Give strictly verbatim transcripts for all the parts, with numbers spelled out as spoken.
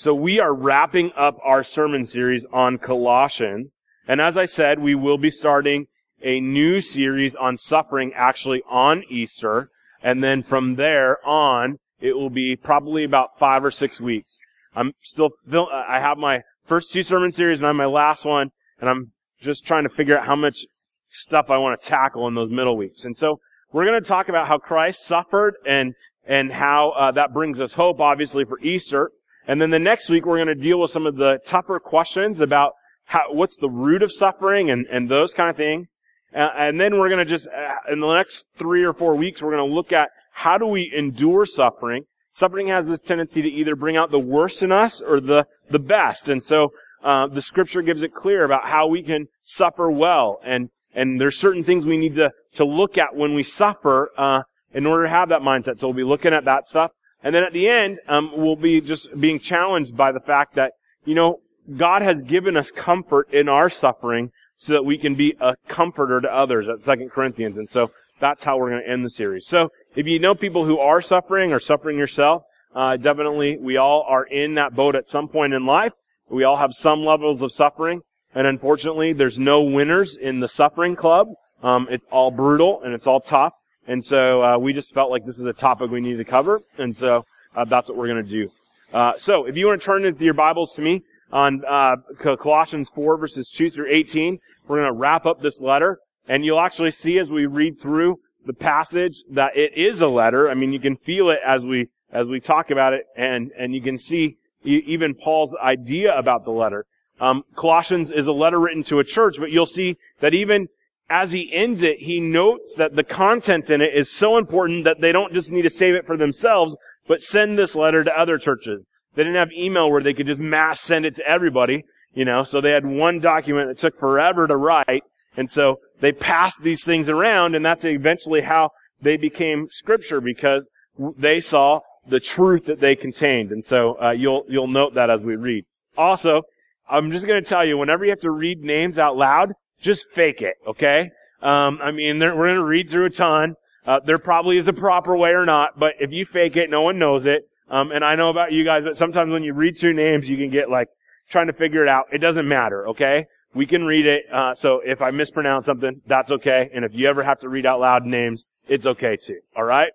So we are wrapping up our sermon series on Colossians. And as I said, we will be starting a new series on suffering actually on Easter. And then from there on, it will be probably about five or six weeks. I'm still, I have my first two sermon series and I have my last one. And I'm just trying to figure out how much stuff I want to tackle in those middle weeks. And so we're going to talk about how Christ suffered and, and how uh, that brings us hope, obviously, for Easter. And then the next week, we're going to deal with some of the tougher questions about how, what's the root of suffering and, and those kind of things. Uh, and then we're going to just, uh, in the next three or four weeks, we're going to look at how do we endure suffering. Suffering has this tendency to either bring out the worst in us or the, the best. And so, uh, the scripture gives it clear about how we can suffer well. And, and there's certain things we need to, to look at when we suffer, uh, in order to have that mindset. So we'll be looking at that stuff. And then at the end, um, we'll be just being challenged by the fact that, you know, God has given us comfort in our suffering so that we can be a comforter to others. That's Second Corinthians. And so that's how we're going to end the series. So if you know people who are suffering or suffering yourself, uh, definitely we all are in that boat at some point in life. We all have some levels of suffering. And unfortunately, there's no winners in the suffering club. Um, it's all brutal and it's all tough. And so, uh, we just felt like this is a topic we needed to cover. And so, uh, that's what we're going to do. Uh, so if you want to turn with your Bibles to me on, uh, Colossians four verses two through eighteen, we're going to wrap up this letter. And you'll actually see as we read through the passage that it is a letter. I mean, you can feel it as we, as we talk about it. And, and you can see even Paul's idea about the letter. Um, Colossians is a letter written to a church, but you'll see that even as he ends it, he notes that the content in it is so important that they don't just need to save it for themselves, but send this letter to other churches. They didn't have email where they could just mass send it to everybody, you know, so they had one document that took forever to write, and so they passed these things around, and that's eventually how they became scripture, because they saw the truth that they contained. And so uh, you'll you'll note that as we read. Also, I'm just going to tell you, whenever you have to read names out loud, just fake it, okay? Um, I mean, we're going to read through a ton. Uh, there probably is a proper way or not, but if you fake it, no one knows it. Um, and I know about you guys, but sometimes when you read through names, you can get like trying to figure it out. It doesn't matter, okay? We can read it. Uh, so if I mispronounce something, that's okay. And if you ever have to read out loud names, it's okay too. All right?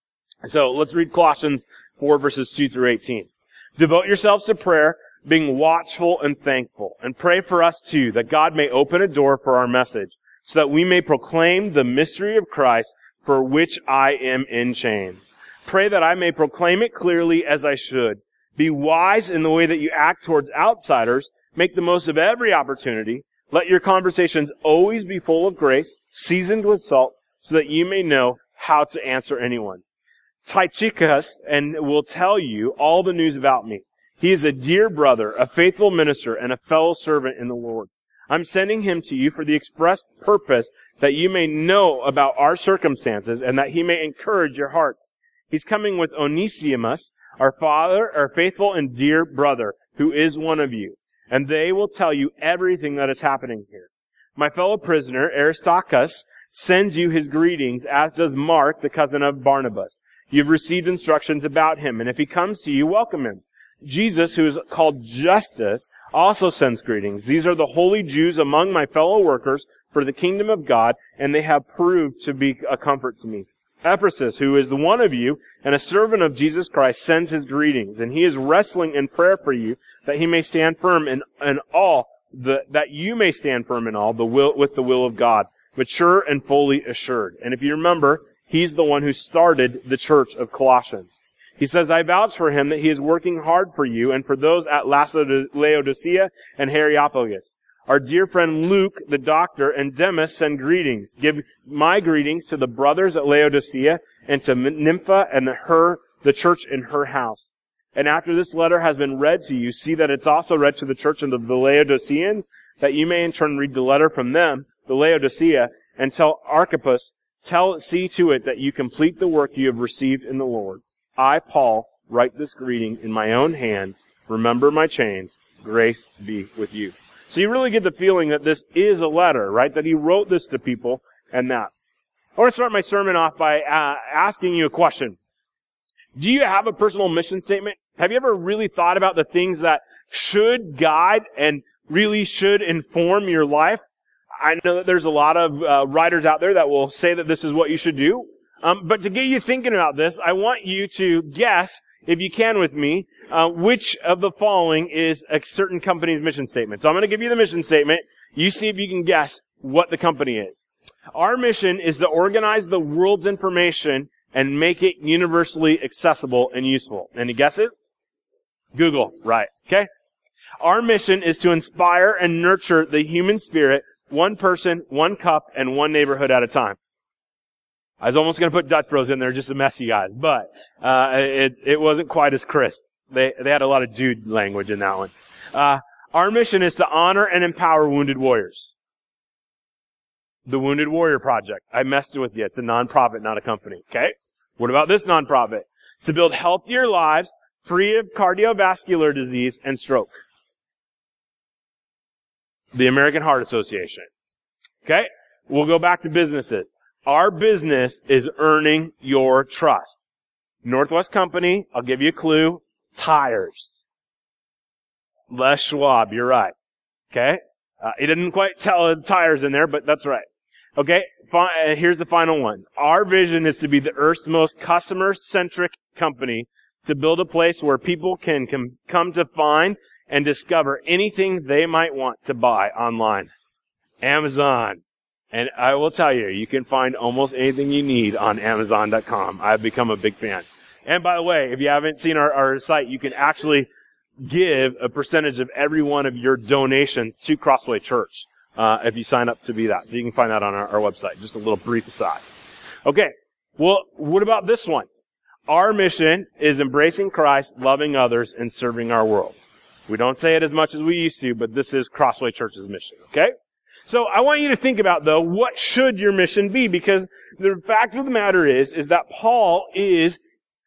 So let's read Colossians four verses two through eighteen. Devote yourselves to prayer, being watchful and thankful, and pray for us too, that God may open a door for our message, so that we may proclaim the mystery of Christ, for which I am in chains. Pray that I may proclaim it clearly as I should. Be wise in the way that you act towards outsiders. Make the most of every opportunity. Let your conversations always be full of grace, seasoned with salt, so that you may know how to answer anyone. Tychicus and will tell you all the news about me. He is a dear brother, a faithful minister, and a fellow servant in the Lord. I'm sending him to you for the express purpose that you may know about our circumstances and that he may encourage your hearts. He's coming with Onesimus, our father, our faithful and dear brother, who is one of you. And they will tell you everything that is happening here. My fellow prisoner, Aristarchus, sends you his greetings, as does Mark, the cousin of Barnabas. You've received instructions about him, and if he comes to you, welcome him. Jesus, who is called Justus, also sends greetings. These are the holy Jews among my fellow workers for the kingdom of God, and they have proved to be a comfort to me. Ephesus, who is one of you and a servant of Jesus Christ, sends his greetings, and he is wrestling in prayer for you, that he may stand firm in, in all, the, that you may stand firm in all the will, with the will of God, mature and fully assured. And if you remember, he's the one who started the church of Colossians. He says, I vouch for him that he is working hard for you and for those at Laodicea and Hierapolis. Our dear friend Luke, the doctor, and Demas send greetings. Give my greetings to the brothers at Laodicea and to Nympha and her, the church in her house. And after this letter has been read to you, see that it's also read to the church of the Laodiceans, that you may in turn read the letter from them, the Laodicea, and tell Archippus, tell, see to it that you complete the work you have received in the Lord. I, Paul, write this greeting in my own hand. Remember my chains. Grace be with you. So you really get the feeling that this is a letter, right? That he wrote this to people and that. I want to start my sermon off by uh, asking you a question. Do you have a personal mission statement Have you ever really thought about the things that should guide and really should inform your life? I know that there's a lot of uh, writers out there that will say that this is what you should do. Um, but to get you thinking about this, I want you to guess, if you can with me, uh, which of the following is a certain company's mission statement. So I'm going to give you the mission statement. You see if you can guess what the company is. Our mission is to organize the world's information and make it universally accessible and useful. Any guesses? Google. Right. Okay. Our mission is to inspire and nurture the human spirit, one person, one cup, and one neighborhood at a time. I was almost going to put Dutch Bros in there just to mess you guys, but uh it it wasn't quite as crisp. They they had a lot of dude language in that one. Uh Our mission is to honor and empower wounded warriors. The Wounded Warrior Project. I messed with you. It's a nonprofit, not a company. Okay? What about this nonprofit? To build healthier lives, free of cardiovascular disease and stroke. The American Heart Association. Okay? We'll go back to businesses. Our business is earning your trust. Northwest Company, I'll give you a clue, tires. Les Schwab, you're right. Okay? Uh, he didn't quite tell the tires in there, but that's right. Okay? Fi- uh, here's the final one. Our vision is to be the Earth's most customer-centric company, to build a place where people can com- come to find and discover anything they might want to buy online. Amazon. And I will tell you, you can find almost anything you need on Amazon dot com. I've become a big fan. And by the way, if you haven't seen our, our site, you can actually give a percentage of every one of your donations to Crossway Church, uh, if you sign up to be that. So you can find that on our, our website. Just a little brief aside. Okay. Well, what about this one? Our mission is embracing Christ, loving others, and serving our world. We don't say it as much as we used to, but this is Crossway Church's mission. Okay? So I want you to think about, though, what should your mission be? Because the fact of the matter is, is that Paul is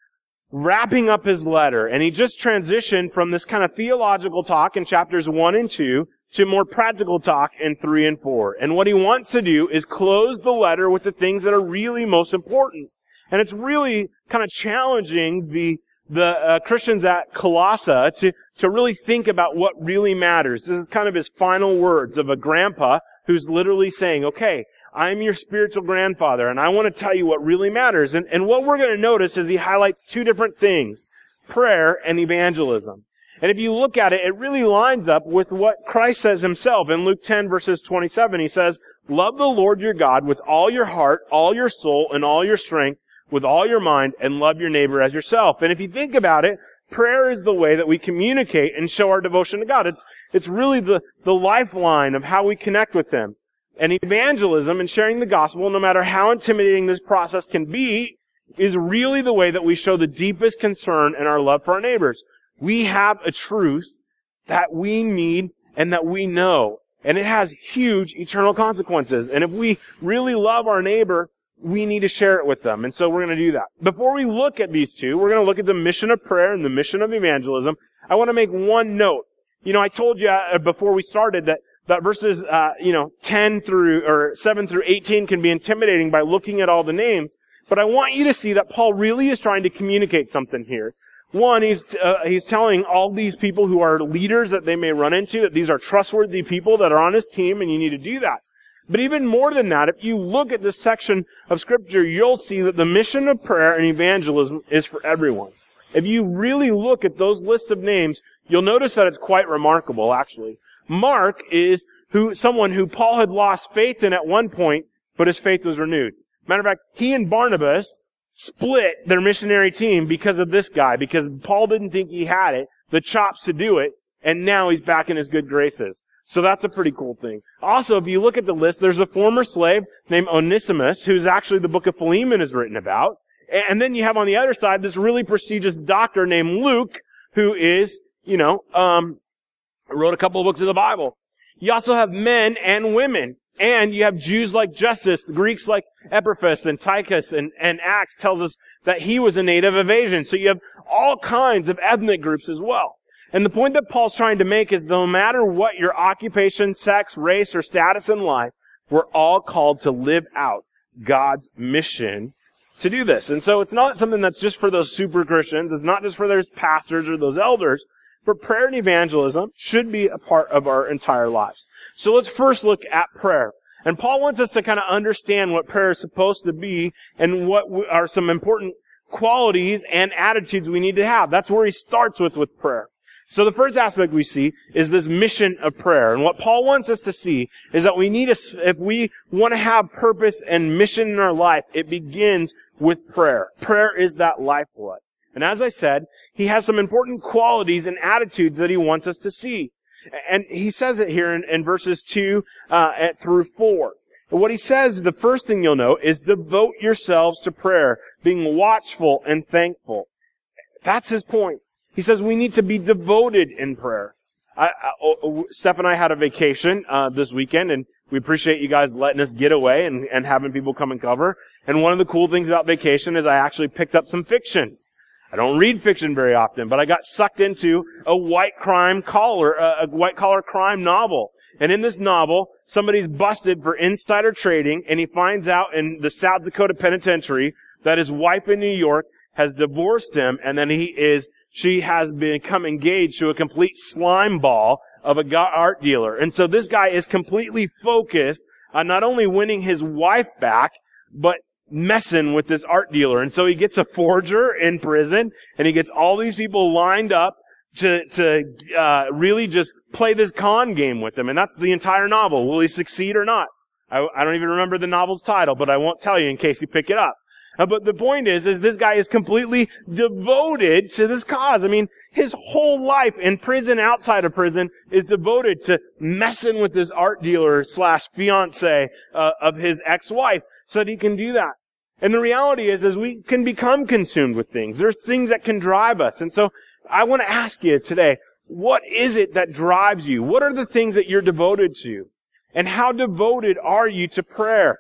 wrapping up his letter, and he just transitioned from this kind of theological talk in chapters one and two to more practical talk in three and four. And what he wants to do is close the letter with the things that are really most important. And it's really kind of challenging the the uh, Christians at Colossae to to really think about what really matters. This is kind of his final words of a grandpa who's literally saying, okay, I'm your spiritual grandfather, and I want to tell you what really matters. And, and what we're going to notice is he highlights two different things, prayer and evangelism. And if you look at it, it really lines up with what Christ says himself. In Luke ten, verses twenty-seven, he says, love the Lord your God with all your heart, all your soul, and all your strength, with all your mind, and love your neighbor as yourself. And if you think about it, prayer is the way that we communicate and show our devotion to God. It's, it's really the, the lifeline of how we connect with Him. And evangelism and sharing the gospel, no matter how intimidating this process can be, is really the way that we show the deepest concern and our love for our neighbors. We have a truth that we need and that we know. And it has huge eternal consequences. And if we really love our neighbor, we need to share it with them. And so we're going to do that. Before we look at these two, we're going to look at the mission of prayer and the mission of evangelism. I want to make one note. You know, I told you uh, before we started that, that verses, uh, you know, ten through, or seven through eighteen can be intimidating by looking at all the names. But I want you to see that Paul really is trying to communicate something here. One, he's, uh, he's telling all these people who are leaders that they may run into that these are trustworthy people that are on his team, and you need to do that. But even more than that, if you look at this section of Scripture, you'll see that the mission of prayer and evangelism is for everyone. If you really look at those lists of names, you'll notice that it's quite remarkable, actually. Mark is who someone who Paul had lost faith in at one point, but his faith was renewed. Matter of fact, he and Barnabas split their missionary team because of this guy, because Paul didn't think he had it, the chops to do it, and now he's back in his good graces. So that's a pretty cool thing. Also, if you look at the list, there's a former slave named Onesimus, who's actually the book of Philemon is written about. And then you have on the other side this really prestigious doctor named Luke, who is, you know, um, wrote a couple of books of the Bible. You also have men and women. And you have Jews like Justus, Greeks like Epaphras and Tychus, and, and Acts tells us that he was a native of Asia. So you have all kinds of ethnic groups as well. And the point that Paul's trying to make is no matter what your occupation, sex, race, or status in life, we're all called to live out God's mission to do this. And so it's not something that's just for those super Christians. It's not just for those pastors or those elders. But prayer and evangelism should be a part of our entire lives. So let's first look at prayer. And Paul wants us to kind of understand what prayer is supposed to be and what are some important qualities and attitudes we need to have. That's where he starts with with prayer. So the first aspect we see is this mission of prayer. And what Paul wants us to see is that we need to, if we want to have purpose and mission in our life, it begins with prayer. Prayer is that lifeblood. And as I said, he has some important qualities and attitudes that he wants us to see. And he says it here in, in verses two uh, at, through four. And what he says, the first thing you'll note, is devote yourselves to prayer, being watchful and thankful. That's his point. He says we need to be devoted in prayer. I, I, Steph and I had a vacation uh, this weekend, and we appreciate you guys letting us get away and, and having people come and cover. And one of the cool things about vacation is I actually picked up some fiction. I don't read fiction very often, but I got sucked into a white crime collar, a white collar crime novel. And in this novel, somebody's busted for insider trading, and he finds out in the South Dakota penitentiary that his wife in New York has divorced him, and then he is, she has become engaged to a complete slime ball of a art dealer. And so this guy is completely focused on not only winning his wife back, but messing with this art dealer. And so he gets a forger in prison, and he gets all these people lined up to to uh really just play this con game with him. And that's the entire novel. Will he succeed or not? I, I don't even remember the novel's title, but I won't tell you in case you pick it up. Uh, but the point is, is this guy is completely devoted to this cause. I mean, his whole life in prison, outside of prison, is devoted to messing with this art dealer slash fiance uh, of his ex-wife, so that he can do that. And the reality is, is we can become consumed with things. There's things that can drive us. And so I want to ask you today, what is it that drives you? What are the things that you're devoted to? And how devoted are you to prayer?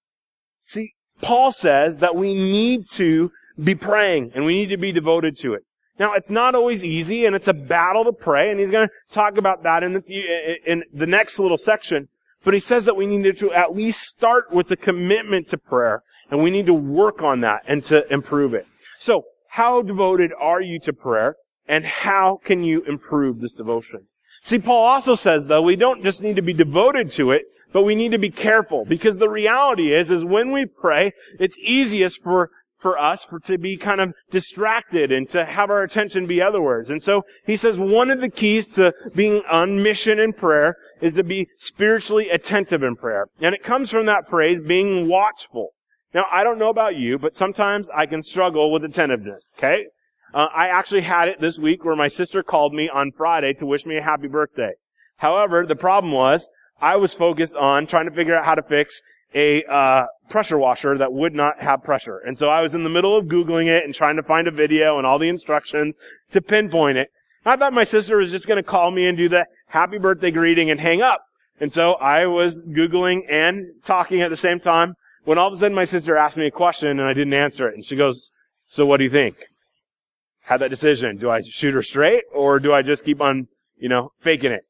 See, Paul says that we need to be praying and we need to be devoted to it. Now, it's not always easy, and it's a battle to pray, and he's going to talk about that in the, in the next little section. But he says that we need to at least start with the commitment to prayer, and we need to work on that and to improve it. So, how devoted are you to prayer, and how can you improve this devotion? See, Paul also says, though, we don't just need to be devoted to it, but we need to be careful, because the reality is, is when we pray, it's easiest for for us for to be kind of distracted and to have our attention be otherwise. And so he says one of the keys to being on mission in prayer is to be spiritually attentive in prayer. And it comes from that phrase, being watchful. Now, I don't know about you, but sometimes I can struggle with attentiveness, okay? Uh, I actually had it this week where my sister called me on Friday to wish me a happy birthday. However, the problem was I was focused on trying to figure out how to fix a uh pressure washer that would not have pressure. And so I was in the middle of Googling it and trying to find a video and all the instructions to pinpoint it. I thought my sister was just going to call me and do the happy birthday greeting and hang up. And so I was Googling and talking at the same time when all of a sudden my sister asked me a question and I didn't answer it. And she goes, "So what do you think?" Had that decision. Do I shoot her straight or do I just keep on, you know, faking it?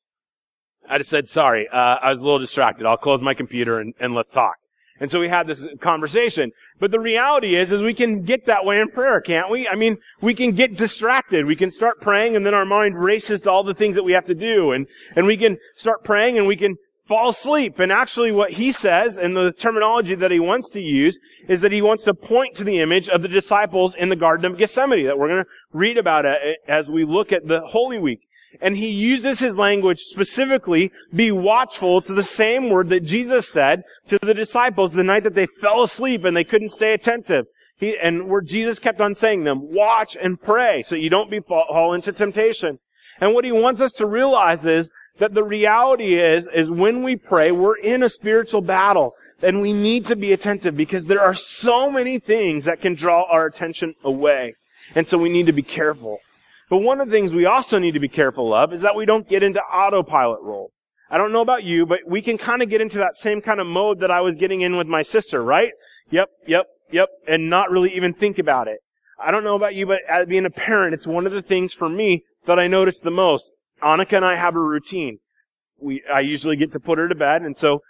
I just said, sorry, uh, I was a little distracted. I'll close my computer and, and let's talk. And so we had this conversation. But the reality is, is we can get that way in prayer, can't we? I mean, we can get distracted. We can start praying and then our mind races to all the things that we have to do. And, and we can start praying and we can fall asleep. And actually what he says, and the terminology that he wants to use, is that he wants to point to the image of the disciples in the Garden of Gethsemane that we're going to read about it as we look at the Holy Week. And he uses his language specifically, be watchful, to the same word that Jesus said to the disciples the night that they fell asleep and they couldn't stay attentive. He, and where Jesus kept on saying them, watch and pray so you don't be fall, fall into temptation. And what he wants us to realize is that the reality is, is when we pray, we're in a spiritual battle. And we need to be attentive because there are so many things that can draw our attention away. And so we need to be careful. But one of the things we also need to be careful of is that we don't get into autopilot role. I don't know about you, but we can kind of get into that same kind of mode that I was getting in with my sister, right? Yep, yep, yep, and not really even think about it. I don't know about you, but as being a parent, it's one of the things for me that I notice the most. Annika and I have a routine. We, I usually get to put her to bed, and so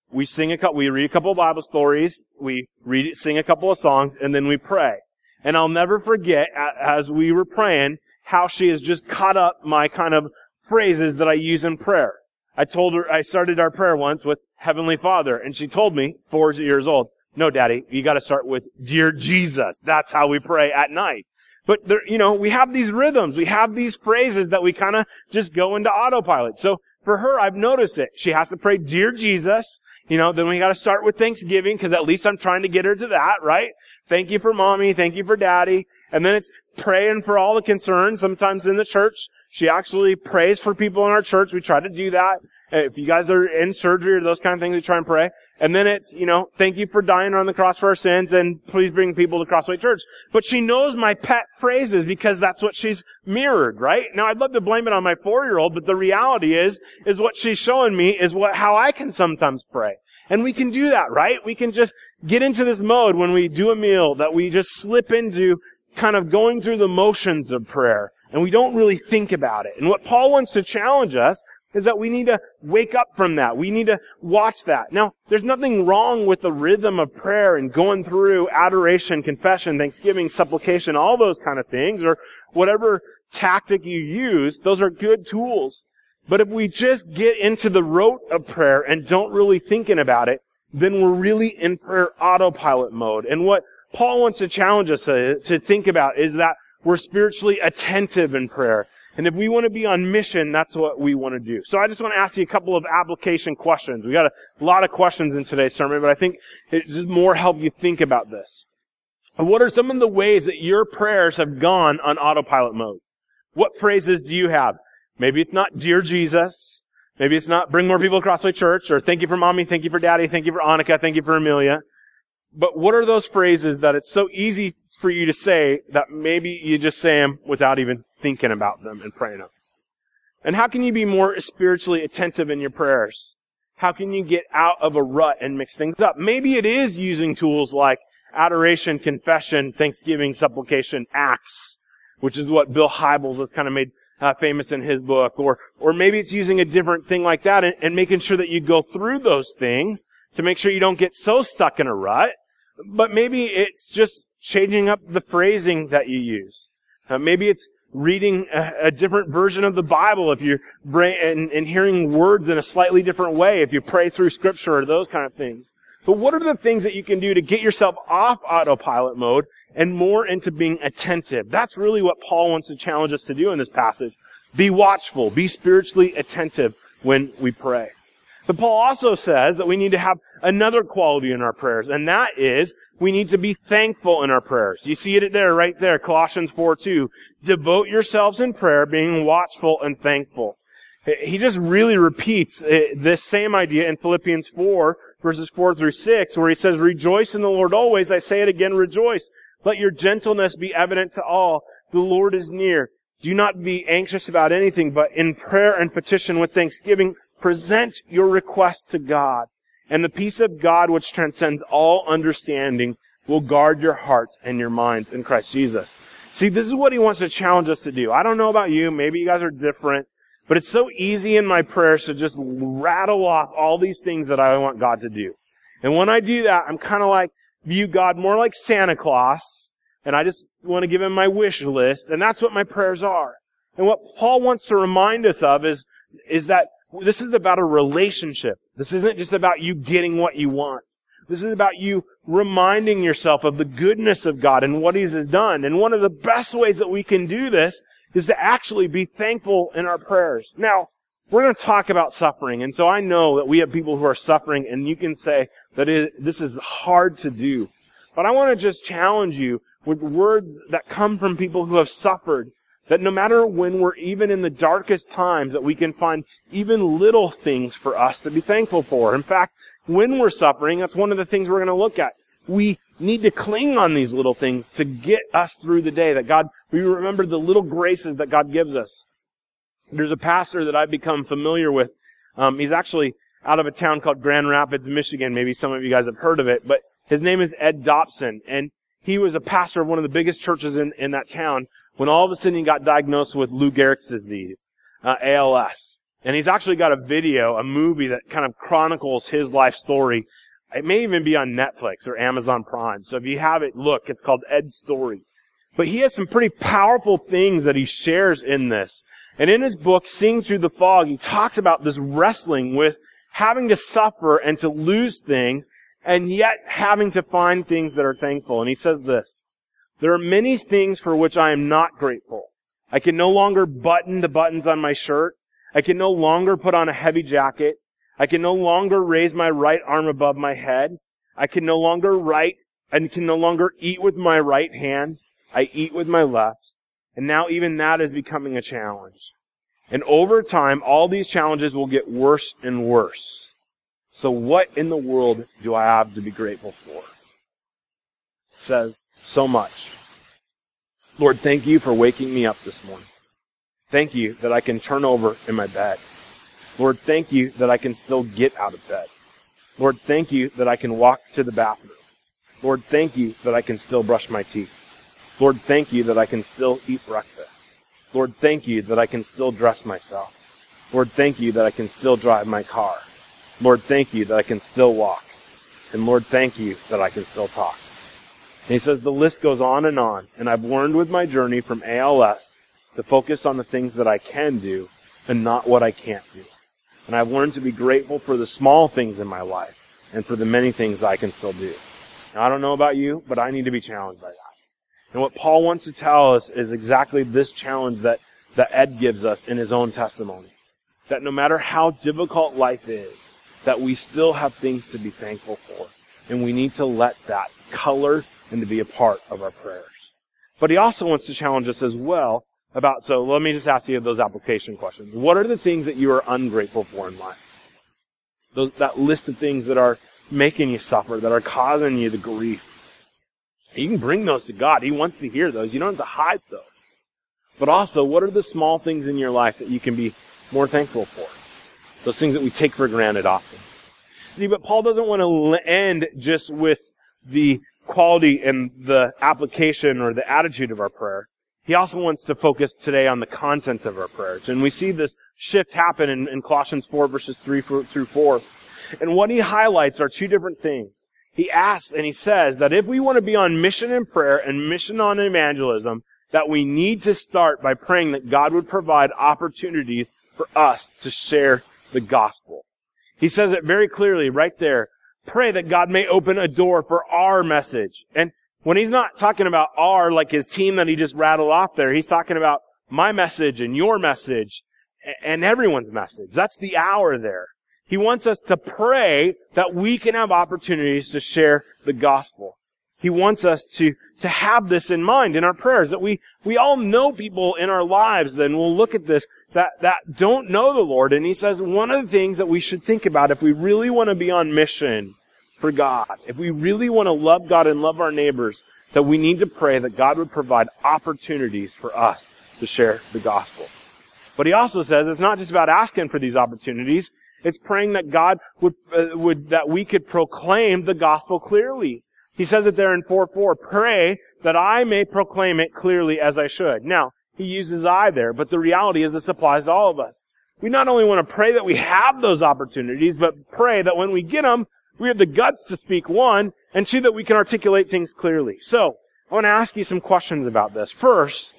we sing a couple, we read a couple of Bible stories, we read, sing a couple of songs, and then we pray. And I'll never forget, as we were praying, how she has just caught up my kind of phrases that I use in prayer. I told her, I started our prayer once with Heavenly Father, and she told me, four years old, no, Daddy, you gotta start with Dear Jesus. That's how we pray at night. But there, you know, we have these rhythms, we have these phrases that we kind of just go into autopilot. So for her, I've noticed it. She has to pray Dear Jesus. You know, then we gotta start with Thanksgiving, because at least I'm trying to get her to that, right? Thank you for Mommy, thank you for Daddy. And then it's praying for all the concerns. Sometimes in the church, she actually prays for people in our church. We try to do that. If you guys are in surgery or those kind of things, we try and pray. And then it's, you know, thank you for dying on the cross for our sins, and please bring people to Crossway Church. But she knows my pet phrases because that's what she's mirrored, right? Now, I'd love to blame it on my four-year-old, but the reality is, is what she's showing me is what, how I can sometimes pray. And we can do that, right? We can just get into this mode when we do a meal that we just slip into kind of going through the motions of prayer, and we don't really think about it. And what Paul wants to challenge us is that we need to wake up from that. We need to watch that. Now, there's nothing wrong with the rhythm of prayer and going through adoration, confession, thanksgiving, supplication, all those kind of things, or whatever tactic you use. Those are good tools. But if we just get into the rote of prayer and don't really thinking about it, then we're really in prayer autopilot mode. And what Paul wants to challenge us to, to think about is that we're spiritually attentive in prayer. And if we want to be on mission, that's what we want to do. So I just want to ask you a couple of application questions. We got a lot of questions in today's sermon, but I think it just more help you think about this. And what are some of the ways that your prayers have gone on autopilot mode? What phrases do you have? Maybe it's not Dear Jesus. Maybe it's not bring more people to Crossway Church, or thank you for Mommy, thank you for Daddy, thank you for Annika, thank you for Amelia. But what are those phrases that it's so easy for you to say that maybe you just say them without even thinking about them and praying them? And how can you be more spiritually attentive in your prayers? How can you get out of a rut and mix things up? Maybe it is using tools like adoration, confession, thanksgiving, supplication, acts, which is what Bill Hybels has kind of made uh, famous in his book. Or or maybe it's using a different thing like that and, and making sure that you go through those things to make sure you don't get so stuck in a rut. But maybe it's just changing up the phrasing that you use. Uh, maybe it's reading a, a different version of the Bible if you're bra- and, and hearing words in a slightly different way if you pray through Scripture or those kind of things. But what are the things that you can do to get yourself off autopilot mode and more into being attentive? That's really what Paul wants to challenge us to do in this passage. Be watchful. Be spiritually attentive when we pray. But Paul also says that we need to have another quality in our prayers, and that is we need to be thankful in our prayers. You see it there, right there, Colossians four two. Devote yourselves in prayer, being watchful and thankful. He just really repeats this same idea in Philippians four, verses four through six, where he says, rejoice in the Lord always. I say it again, rejoice. Let your gentleness be evident to all. The Lord is near. Do not be anxious about anything, but in prayer and petition with thanksgiving, present your requests to God. And the peace of God, which transcends all understanding, will guard your heart and your minds in Christ Jesus. See, this is what he wants to challenge us to do. I don't know about you. Maybe you guys are different. But it's so easy in my prayers to just rattle off all these things that I want God to do. And when I do that, I'm kind of like, view God more like Santa Claus. And I just want to give him my wish list. And that's what my prayers are. And what Paul wants to remind us of is, is that this is about a relationship. This isn't just about you getting what you want. This is about you reminding yourself of the goodness of God and what He's done. And one of the best ways that we can do this is to actually be thankful in our prayers. Now, we're going to talk about suffering. And so I know that we have people who are suffering, and you can say that it, this is hard to do. But I want to just challenge you with words that come from people who have suffered, that no matter when we're even in the darkest times, that we can find even little things for us to be thankful for. In fact, when we're suffering, that's one of the things we're going to look at. We need to cling on these little things to get us through the day. That God, we remember the little graces that God gives us. There's a pastor that I've become familiar with. Um, he's actually out of a town called Grand Rapids, Michigan. Maybe some of you guys have heard of it. But his name is Ed Dobson. And he was a pastor of one of the biggest churches in, in that town when all of a sudden he got diagnosed with Lou Gehrig's disease, uh, A L S. And he's actually got a video, a movie that kind of chronicles his life story. It may even be on Netflix or Amazon Prime. So if you have it, look, it's called Ed's Story. But he has some pretty powerful things that he shares in this. And in his book, Sing Through the Fog, he talks about this wrestling with having to suffer and to lose things, and yet having to find things that are thankful. And he says this, there are many things for which I am not grateful. I can no longer button the buttons on my shirt. I can no longer put on a heavy jacket. I can no longer raise my right arm above my head. I can no longer write and can no longer eat with my right hand. I eat with my left. And now even that is becoming a challenge. And over time, all these challenges will get worse and worse. So what in the world do I have to be grateful for? It says so much. Lord, thank you for waking me up this morning. Thank you that I can turn over in my bed. Lord, thank you that I can still get out of bed. Lord, thank you that I can walk to the bathroom. Lord, thank you that I can still brush my teeth. Lord, thank you that I can still eat breakfast. Lord, thank you that I can still dress myself. Lord, thank you that I can still drive my car. Lord, thank you that I can still walk. And Lord, thank you that I can still talk. And he says the list goes on and on. And I've learned with my journey from A L S to focus on the things that I can do and not what I can't do. And I've learned to be grateful for the small things in my life and for the many things I can still do. Now, I don't know about you, but I need to be challenged by that. And what Paul wants to tell us is exactly this challenge that, that Ed gives us in his own testimony. That no matter how difficult life is, that we still have things to be thankful for. And we need to let that color and to be a part of our prayers. But he also wants to challenge us as well about, so let me just ask you those application questions. What are the things that you are ungrateful for in life? Those, that list of things that are making you suffer, that are causing you the grief. You can bring those to God. He wants to hear those. You don't have to hide those. But also, what are the small things in your life that you can be more thankful for? Those things that we take for granted often. See, but Paul doesn't want to end just with the quality and the application or the attitude of our prayer. He also wants to focus today on the content of our prayers. And we see this shift happen in, in Colossians four, verses three through four. And what he highlights are two different things. He asks and he says that if we want to be on mission in prayer and mission on evangelism, that we need to start by praying that God would provide opportunities for us to share the gospel. He says it very clearly right there. Pray that God may open a door for our message. And when he's not talking about our, like his team that he just rattled off there, he's talking about my message and your message and everyone's message. That's the hour there. He wants us to pray that we can have opportunities to share the gospel. He wants us to, to have this in mind in our prayers, that we, we all know people in our lives, and we'll look at this, that, that don't know the Lord. And he says one of the things that we should think about if we really want to be on mission for God, if we really want to love God and love our neighbors, that we need to pray that God would provide opportunities for us to share the gospel. But he also says it's not just about asking for these opportunities. It's praying that God would, uh, would, that we could proclaim the gospel clearly. He says it there in four four, pray that I may proclaim it clearly as I should. Now, he uses I there, but the reality is this applies to all of us. We not only want to pray that we have those opportunities, but pray that when we get them, we have the guts to speak, one, and two, that we can articulate things clearly. So, I want to ask you some questions about this. First,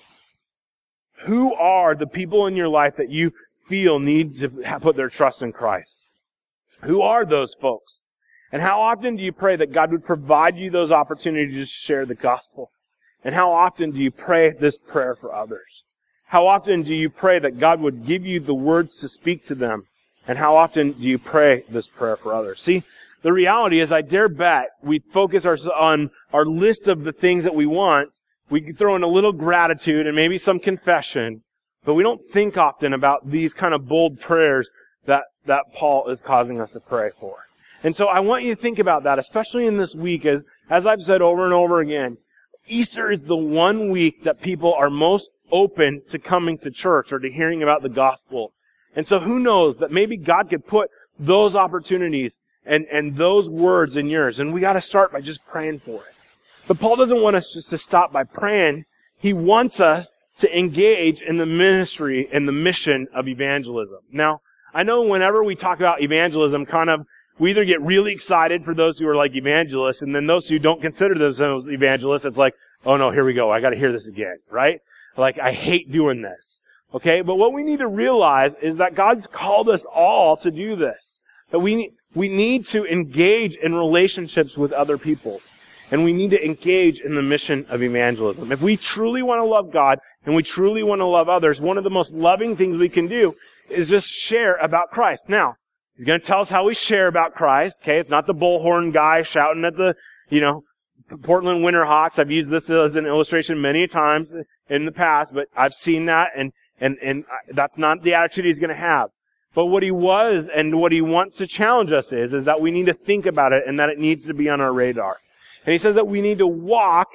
who are the people in your life that you feel need to put their trust in Christ? Who are those folks? And how often do you pray that God would provide you those opportunities to share the gospel? And how often do you pray this prayer for others? How often do you pray that God would give you the words to speak to them? And how often do you pray this prayer for others? See, the reality is, I dare bet we focus our, on our list of the things that we want. We can throw in a little gratitude and maybe some confession, but we don't think often about these kind of bold prayers that, that Paul is causing us to pray for. And so I want you to think about that, especially in this week, as, as I've said over and over again. Easter is the one week that people are most open to coming to church or to hearing about the gospel. And so who knows that maybe God could put those opportunities and, and those words in yours. And we got to start by just praying for it. But Paul doesn't want us just to stop by praying. He wants us to engage in the ministry and the mission of evangelism. Now, I know whenever we talk about evangelism, kind of, we either get really excited for those who are like evangelists, and then those who don't consider themselves evangelists, it's like, oh no, here we go, I gotta hear this again, right? Like, I hate doing this. Okay? But what we need to realize is that God's called us all to do this. That we, we need to engage in relationships with other people. And we need to engage in the mission of evangelism. If we truly want to love God, and we truly want to love others, one of the most loving things we can do is just share about Christ. Now, he's going to tell us how we share about Christ. Okay, it's not the bullhorn guy shouting at the, you know, Portland Winterhawks. I've used this as an illustration many times in the past, but I've seen that, and and and that's not the attitude he's going to have. But what he was and what he wants to challenge us is, is that we need to think about it and that it needs to be on our radar. And he says that we need to walk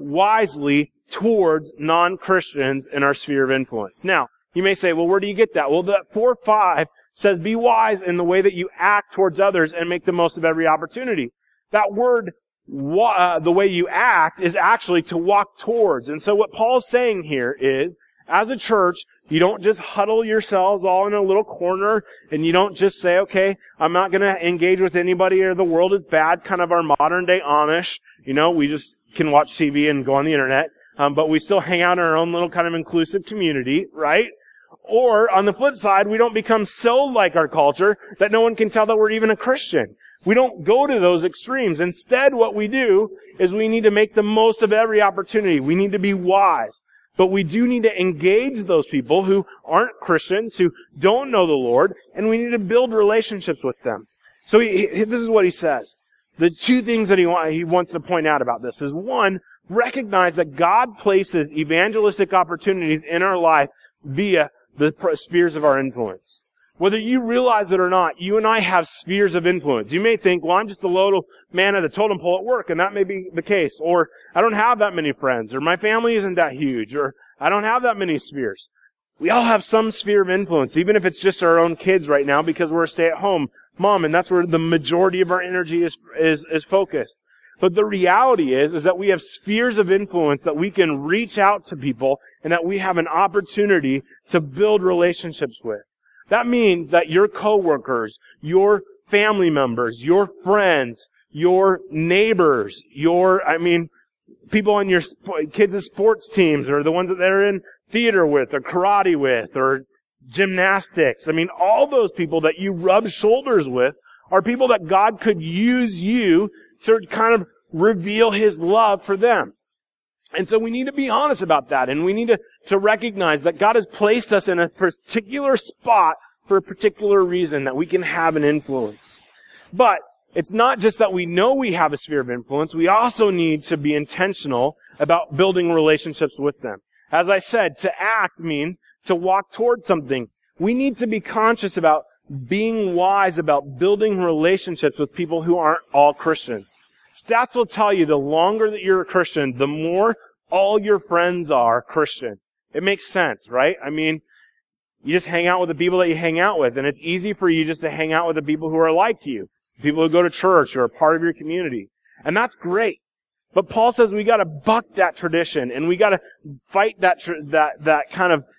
wisely towards non-Christians in our sphere of influence. Now, you may say, well, where do you get that? Well, that four five says, be wise in the way that you act towards others and make the most of every opportunity. That word, uh, the way you act, is actually to walk towards. And so what Paul's saying here is, as a church, you don't just huddle yourselves all in a little corner, and you don't just say, okay, I'm not going to engage with anybody, or the world is bad, kind of our modern day Amish. You know, we just can watch T V and go on the internet, um, but we still hang out in our own little kind of inclusive community, right? Or, on the flip side, we don't become so like our culture that no one can tell that we're even a Christian. We don't go to those extremes. Instead, what we do is we need to make the most of every opportunity. We need to be wise. But we do need to engage those people who aren't Christians, who don't know the Lord, and we need to build relationships with them. So he, he, this is what he says. The two things that he, want, he wants to point out about this is, one, recognize that God places evangelistic opportunities in our life via the spheres of our influence. Whether you realize it or not, you and I have spheres of influence. You may think, well, I'm just a little man at the totem pole at work, and that may be the case. Or, I don't have that many friends, or my family isn't that huge, or I don't have that many spheres. We all have some sphere of influence, even if it's just our own kids right now, because we're a stay-at-home mom, and that's where the majority of our energy is, is, is focused. But the reality is, is that we have spheres of influence that we can reach out to people, and that we have an opportunity to build relationships with. That means that your coworkers, your family members, your friends, your neighbors, your, I mean, people on your sp- kids' sports teams, or the ones that they're in theater with, or karate with, or gymnastics. I mean, all those people that you rub shoulders with are people that God could use you to kind of reveal His love for them. And so we need to be honest about that, and we need to, to recognize that God has placed us in a particular spot for a particular reason, that we can have an influence. But it's not just that we know we have a sphere of influence, we also need to be intentional about building relationships with them. As I said, to act means to walk towards something. We need to be conscious about being wise about building relationships with people who aren't all Christians. Stats will tell you the longer that you're a Christian, the more all your friends are Christian. It makes sense, right? I mean, you just hang out with the people that you hang out with, and it's easy for you just to hang out with the people who are like you, people who go to church or are part of your community. And that's great. But Paul says we gotta buck that tradition, and we gotta fight that, tr- that, that kind of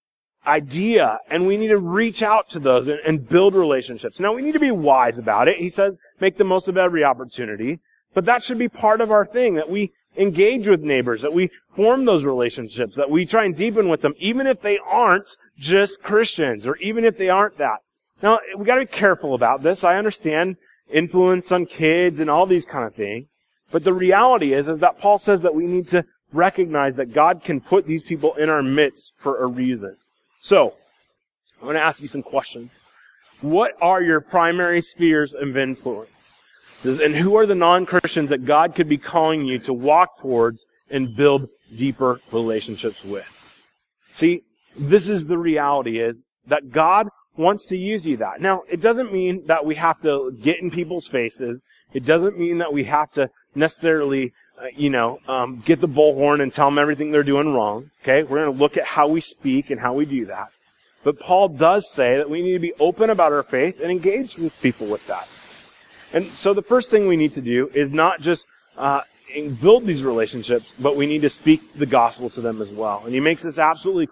idea, and we need to reach out to those and, and build relationships. Now, we need to be wise about it. He says, make the most of every opportunity. But that should be part of our thing, that we engage with neighbors, that we form those relationships, that we try and deepen with them, even if they aren't just Christians, or even if they aren't that. Now, we gotta be careful about this. I understand influence on kids and all these kind of things. But the reality is, is that Paul says that we need to recognize that God can put these people in our midst for a reason. So, I'm going to ask you some questions. What are your primary spheres of influence? And who are the non-Christians that God could be calling you to walk towards and build deeper relationships with? See, this is the reality, is that God wants to use you that. Now, it doesn't mean that we have to get in people's faces. It doesn't mean that we have to necessarily, uh, you know, um, get the bullhorn and tell them everything they're doing wrong. Okay? We're going to look at how we speak and how we do that. But Paul does say that we need to be open about our faith and engage with people with that. And so the first thing we need to do is not just uh, build these relationships, but we need to speak the gospel to them as well. And he makes this absolutely clear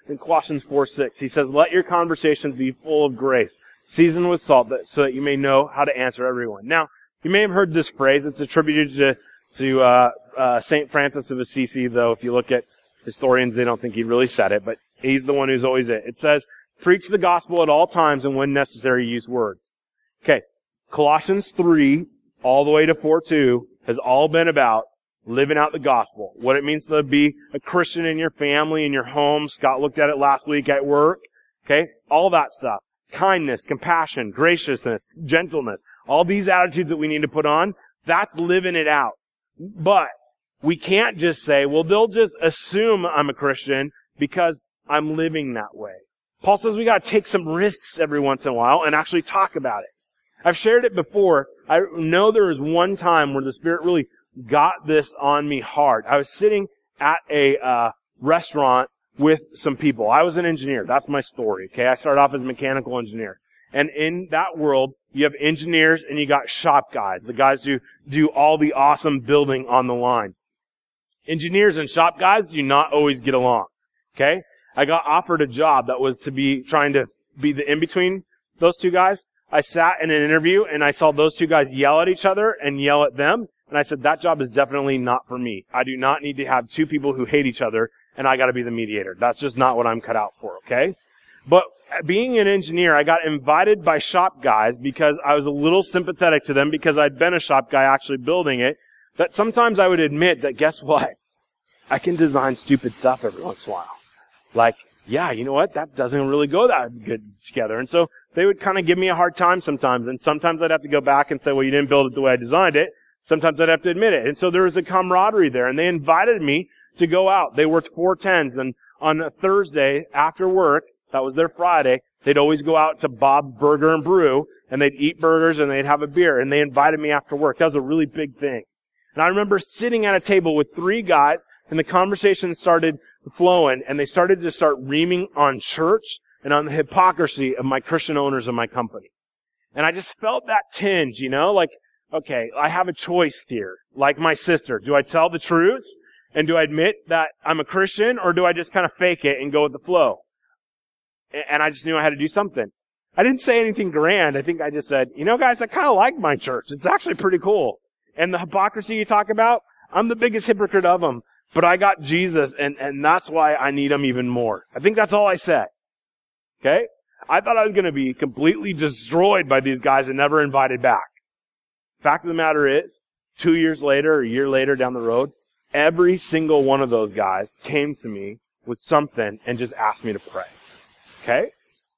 in Colossians four six. He says, let your conversations be full of grace, seasoned with salt, that, so that you may know how to answer everyone. Now, you may have heard this phrase. It's attributed to, to uh, uh, Saint Francis of Assisi, though if you look at historians, they don't think he really said it, but he's the one who's always it. It says, preach the gospel at all times and when necessary use words. Okay, Colossians three all the way to four two has all been about living out the gospel. What it means to be a Christian in your family, in your home. Scott looked at it last week at work. Okay, all that stuff. Kindness, compassion, graciousness, gentleness. All these attitudes that we need to put on, that's living it out. But we can't just say, well, they'll just assume I'm a Christian because I'm living that way. Paul says we got to take some risks every once in a while and actually talk about it. I've shared it before. I know there was one time where the Spirit really got this on me hard. I was sitting at a uh restaurant with some people. I was an engineer. That's my story. Okay, I started off as a mechanical engineer. And in that world, you have engineers and you got shop guys, the guys who do all the awesome building on the line. Engineers and shop guys do not always get along. Okay? I got offered a job that was to be trying to be the in-between those two guys. I sat in an interview and I saw those two guys yell at each other and yell at them. And I said, that job is definitely not for me. I do not need to have two people who hate each other and I gotta be the mediator. That's just not what I'm cut out for, okay? But being an engineer, I got invited by shop guys because I was a little sympathetic to them because I'd been a shop guy actually building it. That sometimes I would admit that, guess what? I can design stupid stuff every once in a while. Like, yeah, you know what? That doesn't really go that good together. And so they would kind of give me a hard time sometimes. And sometimes I'd have to go back and say, well, you didn't build it the way I designed it. Sometimes I'd have to admit it. And so there was a camaraderie there. And they invited me to go out. They worked four tens. And on a Thursday after work, that was their Friday, they'd always go out to Bob's Burger and Brew. And they'd eat burgers and they'd have a beer. And they invited me after work. That was a really big thing. And I remember sitting at a table with three guys. And the conversation started flowing. And they started to start reaming on church and on the hypocrisy of my Christian owners of my company. And I just felt that tinge, you know, like, okay, I have a choice here. Like my sister. Do I tell the truth? And do I admit that I'm a Christian? Or do I just kind of fake it and go with the flow? And I just knew I had to do something. I didn't say anything grand. I think I just said, you know, guys, I kind of like my church. It's actually pretty cool. And the hypocrisy you talk about, I'm the biggest hypocrite of them. But I got Jesus, and, and that's why I need him even more. I think that's all I said. Okay? I thought I was going to be completely destroyed by these guys and never invited back. Fact of the matter is, two years later, or a year later down the road, every single one of those guys came to me with something and just asked me to pray. Okay?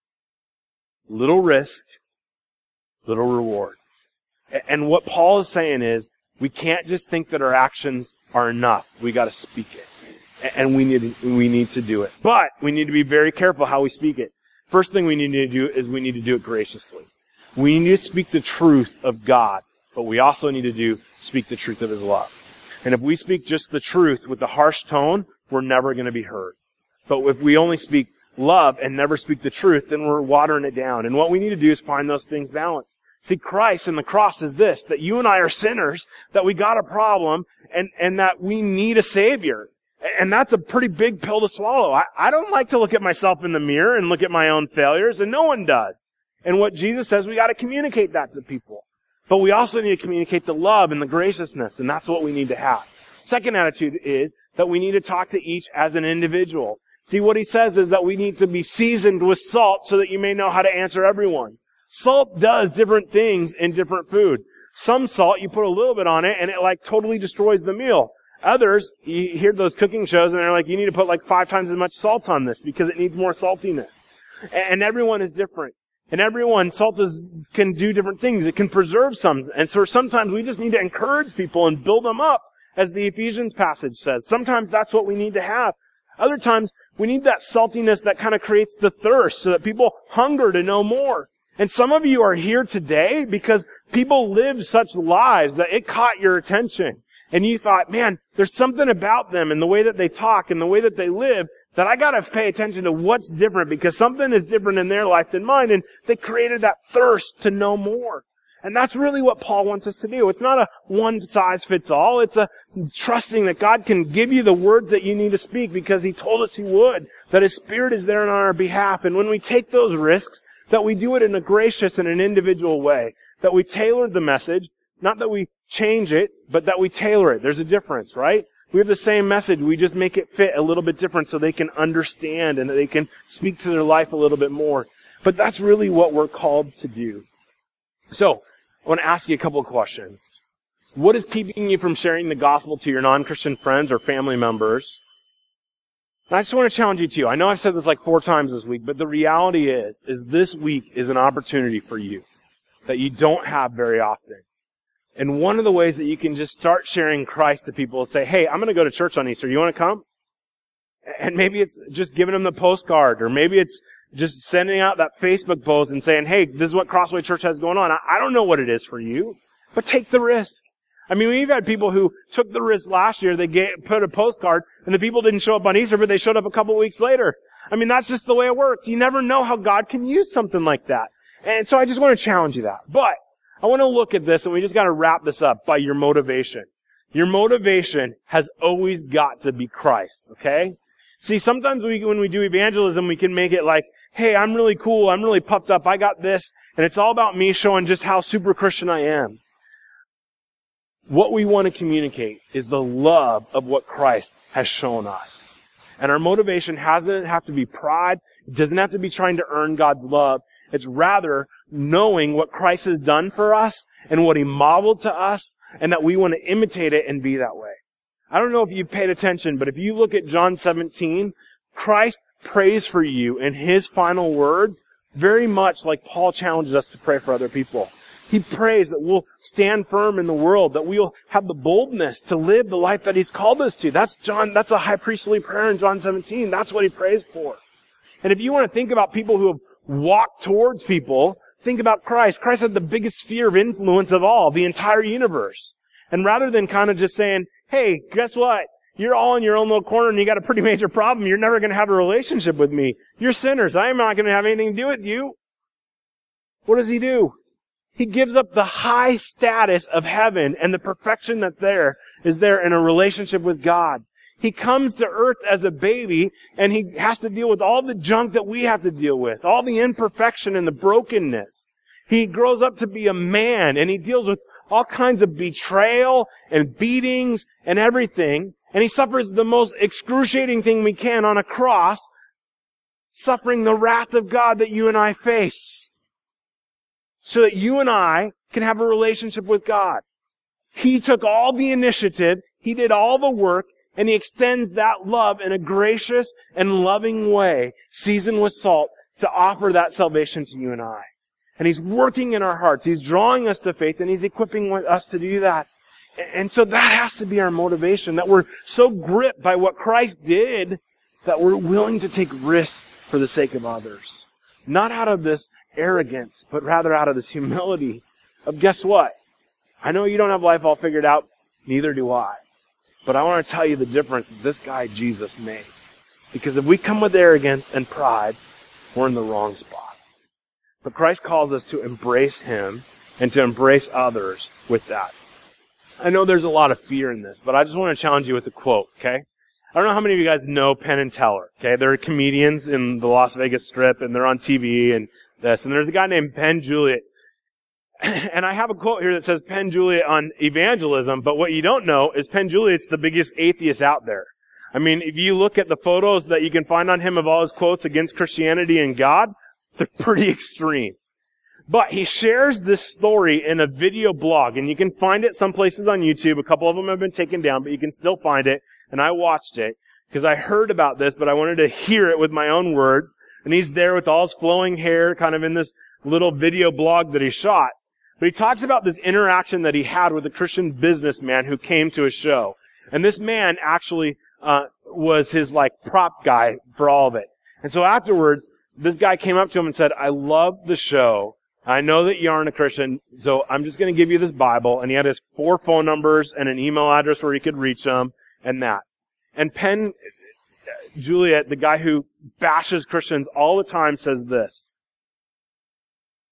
Little risk, little reward. And what Paul is saying is, we can't just think that our actions are enough. We got to speak it. And we need, we need to do it. But we need to be very careful how we speak it. First thing we need to do is we need to do it graciously. We need to speak the truth of God, but we also need to do speak the truth of his love. And if we speak just the truth with a harsh tone, we're never going to be heard. But if we only speak love and never speak the truth, then we're watering it down. And what we need to do is find those things balanced. See, Christ and the cross is this, that you and I are sinners, that we got a problem, and, and that we need a Savior. And that's a pretty big pill to swallow. I, I don't like to look at myself in the mirror and look at my own failures, and no one does. And what Jesus says, we got to communicate that to people. But we also need to communicate the love and the graciousness, and that's what we need to have. Second attitude is that we need to talk to each as an individual. See, what he says is that we need to be seasoned with salt so that you may know how to answer everyone. Salt does different things in different food. Some salt, you put a little bit on it, and it like totally destroys the meal. Others, you hear those cooking shows, and they're like, you need to put like five times as much salt on this because it needs more saltiness. And everyone is different. And everyone, salt is, can do different things. It can preserve some. And so sometimes we just need to encourage people and build them up, as the Ephesians passage says. Sometimes that's what we need to have. Other times, we need that saltiness that kind of creates the thirst so that people hunger to know more. And some of you are here today because people live such lives that it caught your attention. And you thought, man, there's something about them and the way that they talk and the way that they live that I gotta pay attention to what's different because something is different in their life than mine. And they created that thirst to know more. And that's really what Paul wants us to do. It's not a one-size-fits-all. It's a trusting that God can give you the words that you need to speak because He told us He would, that His Spirit is there on our behalf. And when we take those risks, that we do it in a gracious and an individual way, that we tailor the message, not that we change it, but that we tailor it. There's a difference, right? We have the same message. We just make it fit a little bit different so they can understand and that they can speak to their life a little bit more. But that's really what we're called to do. So, I want to ask you a couple of questions. What is keeping you from sharing the gospel to your non-Christian friends or family members? And I just want to challenge you too. I know I've said this like four times this week, but the reality is, is this week is an opportunity for you that you don't have very often. And one of the ways that you can just start sharing Christ to people is say, hey, I'm going to go to church on Easter. You want to come? And maybe it's just giving them the postcard, or maybe it's just sending out that Facebook post and saying, hey, this is what Crossway Church has going on. I don't know what it is for you, but take the risk. I mean, we've had people who took the risk last year. They gave, put a postcard, and the people didn't show up on Easter, but they showed up a couple of weeks later. I mean, that's just the way it works. You never know how God can use something like that. And so I just want to challenge you that. But I want to look at this, and we just got to wrap this up by your motivation. Your motivation has always got to be Christ, okay? See, sometimes we, when we do evangelism, we can make it like, hey, I'm really cool, I'm really puffed up, I got this, and it's all about me showing just how super Christian I am. What we want to communicate is the love of what Christ has shown us. And our motivation doesn't have to be pride, it doesn't have to be trying to earn God's love, it's rather knowing what Christ has done for us and what He modeled to us, and that we want to imitate it and be that way. I don't know if you paid attention, but if you look at John seventeen, Christ prays for you in His final words very much like Paul challenges us to pray for other people. He prays that we'll stand firm in the world, that we'll have the boldness to live the life that He's called us to. That's John, that's a high priestly prayer in John seventeen. That's what He prays for. And if you want to think about people who have walked towards people, think about Christ. Christ had the biggest sphere of influence of all, the entire universe. And rather than kind of just saying, hey, guess what? You're all in your own little corner and you got a pretty major problem. You're never going to have a relationship with me. You're sinners. I am not going to have anything to do with you. What does He do? He gives up the high status of heaven and the perfection that there is there in a relationship with God. He comes to earth as a baby and He has to deal with all the junk that we have to deal with, all the imperfection and the brokenness. He grows up to be a man and He deals with all kinds of betrayal and beatings and everything. And He suffers the most excruciating thing we can on a cross, suffering the wrath of God that you and I face, so that you and I can have a relationship with God. He took all the initiative, He did all the work, and He extends that love in a gracious and loving way, seasoned with salt, to offer that salvation to you and I. And He's working in our hearts. He's drawing us to faith, and He's equipping us to do that. And so that has to be our motivation, that we're so gripped by what Christ did that we're willing to take risks for the sake of others. Not out of this arrogance, but rather out of this humility of, guess what? I know you don't have life all figured out, neither do I. But I want to tell you the difference that this guy Jesus made. Because if we come with arrogance and pride, we're in the wrong spot. But Christ calls us to embrace Him and to embrace others with that. I know there's a lot of fear in this, but I just want to challenge you with a quote, okay? I don't know how many of you guys know Penn and Teller, okay? They're comedians in the Las Vegas Strip, and they're on T V and this. And there's a guy named Penn Jillette. And I have a quote here that says Penn Jillette on evangelism, but what you don't know is Penn Jillette's the biggest atheist out there. I mean, if you look at the photos that you can find on him of all his quotes against Christianity and God, they're pretty extreme. But he shares this story in a video blog, and you can find it some places on YouTube. A couple of them have been taken down, but you can still find it. And I watched it because I heard about this, but I wanted to hear it with my own words. And he's there with all his flowing hair, kind of in this little video blog that he shot. But he talks about this interaction that he had with a Christian businessman who came to his show. And this man actually uh was his, like, prop guy for all of it. And so afterwards, this guy came up to him and said, I love the show. I know that you aren't a Christian, so I'm just going to give you this Bible. And he had his four phone numbers and an email address where he could reach them and that. And Penn Jillette, the guy who bashes Christians all the time, says this.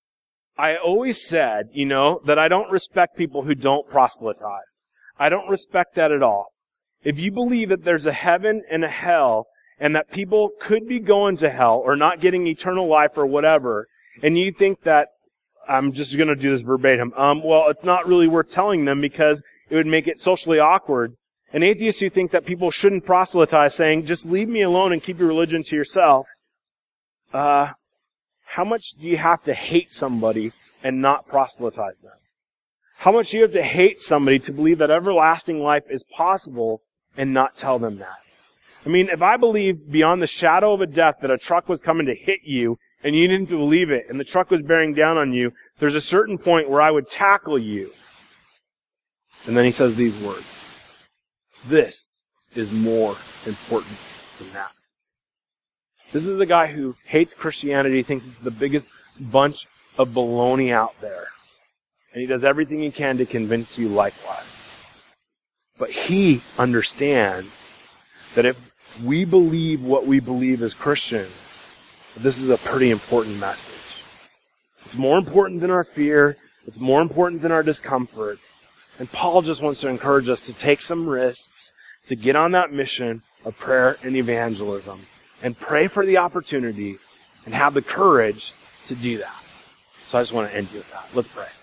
I always said, you know, that I don't respect people who don't proselytize. I don't respect that at all. If you believe that there's a heaven and a hell, and that people could be going to hell or not getting eternal life or whatever, and you think that, I'm just going to do this verbatim, um, well, it's not really worth telling them because it would make it socially awkward. And atheists who think that people shouldn't proselytize, saying, just leave me alone and keep your religion to yourself, uh, how much do you have to hate somebody and not proselytize them? How much do you have to hate somebody to believe that everlasting life is possible and not tell them that? I mean, if I believed beyond the shadow of a death that a truck was coming to hit you and you didn't believe it and the truck was bearing down on you, there's a certain point where I would tackle you. And then he says these words. This is more important than that. This is the guy who hates Christianity, thinks it's the biggest bunch of baloney out there. And he does everything he can to convince you likewise. But he understands that if we believe what we believe as Christians, this is a pretty important message. It's more important than our fear. It's more important than our discomfort. And Paul just wants to encourage us to take some risks, to get on that mission of prayer and evangelism, and pray for the opportunities, and have the courage to do that. So I just want to end you with that. Let's pray.